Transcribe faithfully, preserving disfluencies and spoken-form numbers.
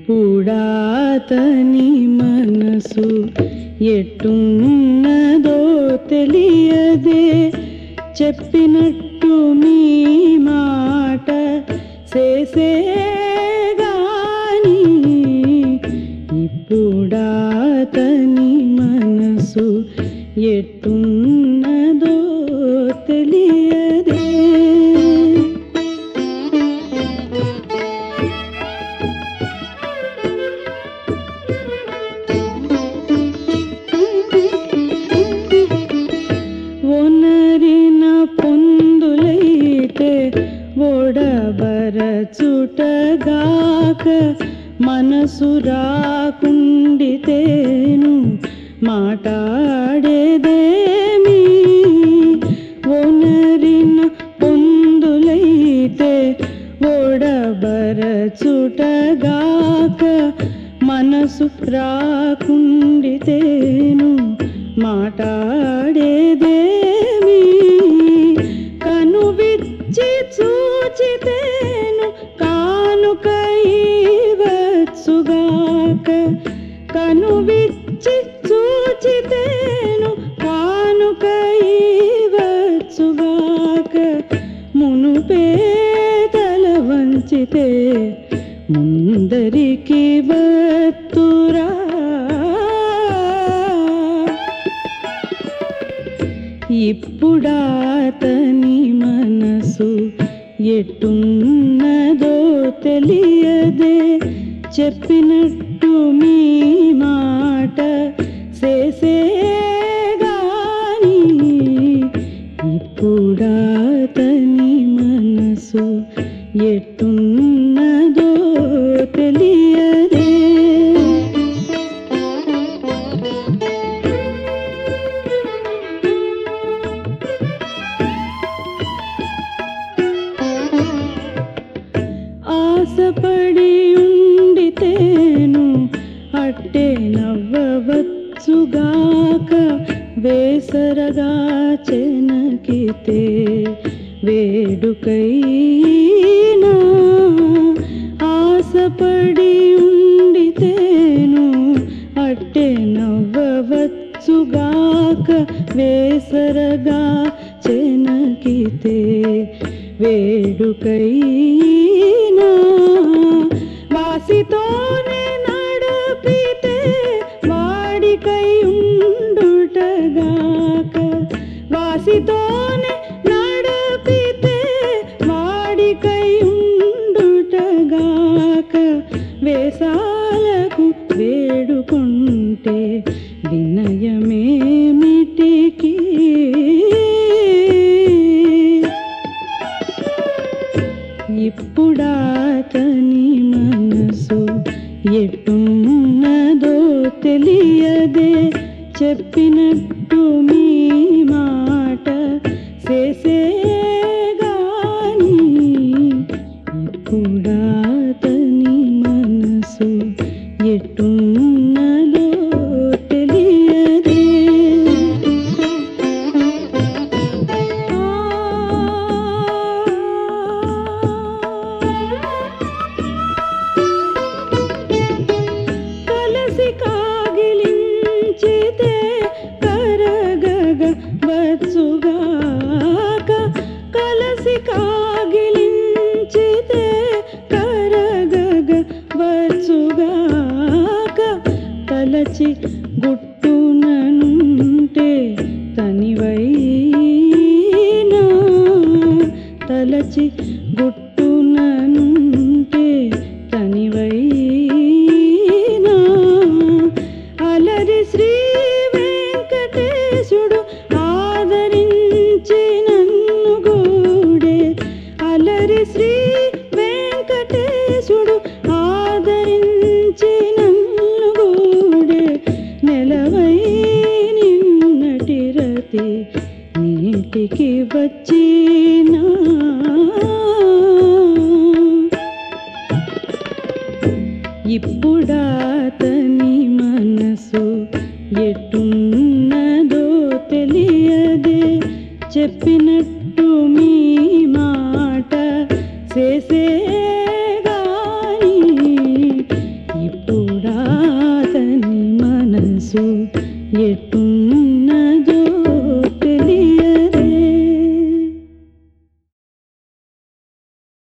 ఇప్పుడాతని మనసు ఎట్టున్నదో తెలియదే, చెప్పినట్టు మీ మాట చేసేగాని. ఇప్పుడాతని మనసు ఎట్టున్నదో తెలియదే. ఒనరిన పొందులైతే ఓడబరచుటగాక, మనసు రాకుండితేను మాటాడేదేమి. ఒనరిన పొందులైతే ఓడబరచుటగాక, మనసు రాకుండితేను మాటాడేదేమి. కనువిచ్చి చూచితేను కానుక ఇవ్వచ్చుగాక, కనువిచ్చి చూచితేను కానుక ఇవ్వచ్చుగాక. మునుపే తల వంచితే ముందరికి వత్తురా. ఇప్పుడాతని మనసు ఎట్టున్నదో తెలియదే, చెప్పినట్టు మీ మాట చేసేగాని. ఇప్పుడాతని మనసు ఎట్టున్నదో తెలియదే. ఆశపడి ఉండితేను అట్టే నవ్వవచ్చుగాక, వేసరగా చెనకితే వేడుకైనా. ఆశపడి ఉండితేను అట్టే నవ్వవచ్చుగాక, వేసరగా చెనకితే వేడుకైనా. వాసితోనే నడపితే వాడికై ఉండుటగాక, వాసితోనే నడపితే వాడికై ఉండుటగాక. వేసాలకు వేడుకుంటే వినయమేమిటికి. ఇప్పుడాతని మనసు ఎట్టున్నదో తెలియదే, చెప్పినట్టు మీ మాట చేసేగాని. ఇప్పుడాతని మనసు ఎట్టున్నదో తెలియదే. కాగిలించితే కరగగ వచ్చుగాక, కలసి కాగిలించితే కరగగ వచ్చుగాక. తలచి గుట్టుననుంటే తనివైనా, తలచి గుట్టుననుంటే తనివైనా. అలరి శ్రీ వెంకటేశుడు ఆదరించి నన్ను గూడే, అలరి శ్రీ వెంకటేశుడు ఆదరించి నన్ను గూడే. నెలవై నిన్నటి రతి నీటికి వచ్చినా. ఇప్పుడాతని మనసు ఎట్టున్నదో తెలియదే, చెప్పినట్టు మీ మాట చేసేగాని. ఎట్టుండును